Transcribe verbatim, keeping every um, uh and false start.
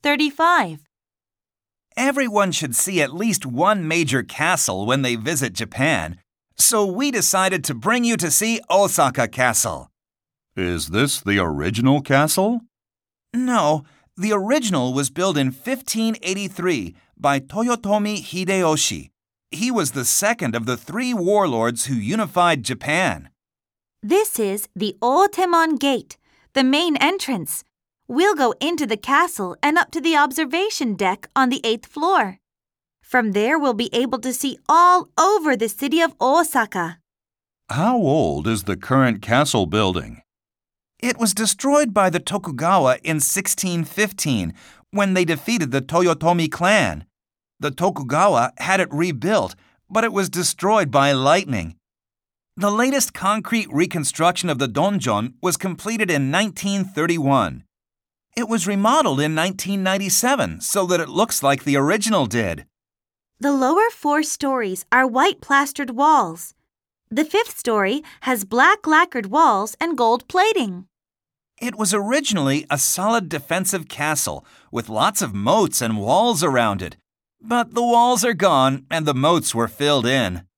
thirty-five. Everyone should see at least one major castle when they visit Japan, so we decided to bring you to see Osaka Castle. Is this the original castle? No, the original was built in fifteen eighty-three by Toyotomi Hideyoshi. He was the second of the three warlords who unified Japan. This is the Otemon Gate, the main entrance. We'll go into the castle and up to the observation deck on the eighth floor. From there, we'll be able to see all over the city of Osaka. How old is the current castle building? It was destroyed by the Tokugawa in sixteen fifteen when they defeated the Toyotomi clan. The Tokugawa had it rebuilt, but it was destroyed by lightning. The latest concrete reconstruction of the donjon was completed in nineteen thirty-one. It was remodeled in nineteen ninety-seven so that it looks like the original did. The lower four stories are white plastered walls. The fifth story has black lacquered walls and gold plating. It was originally a solid defensive castle with lots of moats and walls around it, but the walls are gone and the moats were filled in.